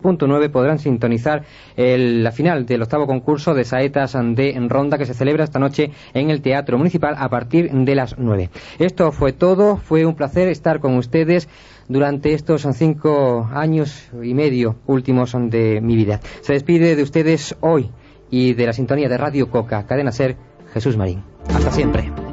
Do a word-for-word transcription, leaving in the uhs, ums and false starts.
punto nueve podrán sintonizar el, la final del octavo concurso de saetas de ronda que se celebra esta noche en el Teatro Municipal a partir de las nueve. Esto fue todo, fue un placer estar con ustedes durante estos cinco años y medio últimos de mi vida. Se despide de ustedes hoy y de la sintonía de Radio Coca, Cadena Ser, Jesús Marín. Hasta siempre.